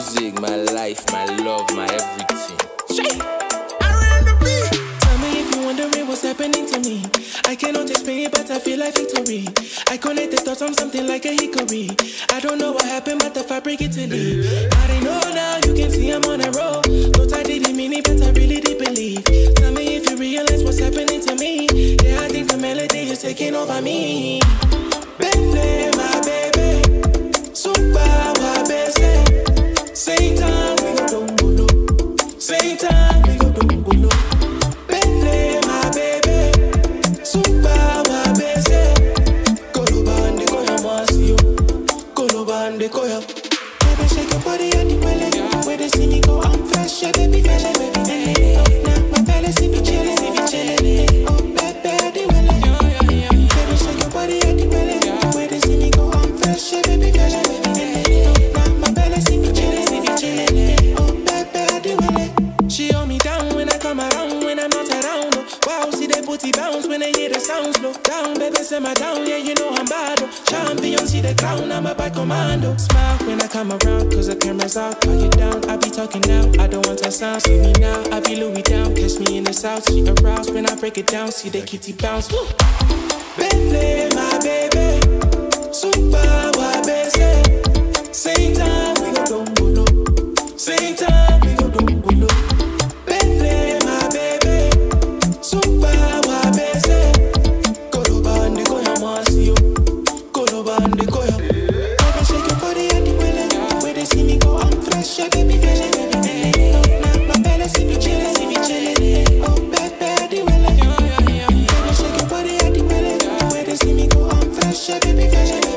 music, my life, my love, my everything. Shake. Tell me if you're wondering what's happening to me. I cannot explain it, but I feel like victory. I connect the thoughts on something like a hickory. I don't know what happened, but the fabric Italy. I don't know now, you can see I'm on a roll. Thought I didn't mean it, but I really did believe. Tell me if you realize what's happening to me. Yeah, I think the melody is taking over me. Baby, my baby, super, my baby. Satan, we go dumbulo. Satan, we go dumbulo. Baby, my baby, super, my baby. Kolobande koya masio, kolobande koya. Baby, shake your body at the belly. Where they see me go, I'm fresh, yeah, baby, fresh, baby. Now my belly see me chillin', oh, baby, the belly. Baby, shake your body at the belly. Where they see me go, I'm fresh, yeah, baby, fresh, baby. Now my belly see me chillin', oh, baby, the belly. She hold me down when I come around, when I'm not around. Oh. Wow, see they booty bounce when they hear the sound slow down, baby, simmer down, yeah, you know I'm bad. Oh. Champion, see the crown, I'm a bad commando. Smile when I come around, cause the camera's out. Are you down? I be talking now, I don't want to sound. See me now, I be Louis down, catch me in the south. She aroused when I break it down, see the kitty bounce. Woo. Baby, my baby, super, my baby. Same time, we go dumbulo. Same time, we go dumbulo. Baby, my baby, super, my baby. Kolobande koya masio, kolobande koya. Baby, shake your body at the willing. Where they see me go, I'm fresh, yeah, baby, feeling. Now my belly see me chillin', oh, baby, the willing. Baby, shake your body at the willing. Where they see me go, I'm fresh, yeah, baby, feeling.